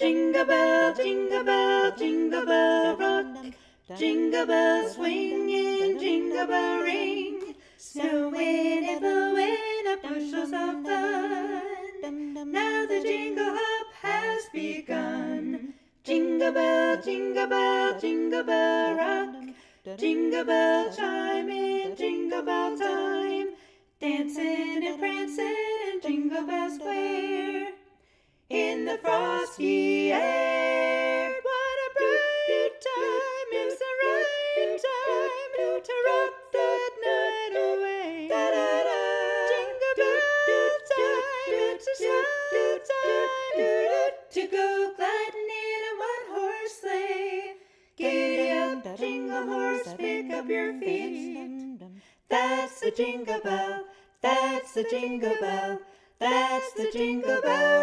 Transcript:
jingle bell rock. Jingle bells swing and jingle bell ring. Snowing and blowing up bushels of fun. Now the jingle hop has begun. Jingle bell rock. Jingle bell chime in jingle bell time. Dancing and prancing in Jingle Bell Square. In the frosty air. What a bright time, it's the right time to rock that night away. Jingle bell time, it's a slow time to go gliding in a one-horse sleigh. Giddy up, jingle horse, pick up your feet. That's the jingle bell, that's the jingle bell, that's the jingle bell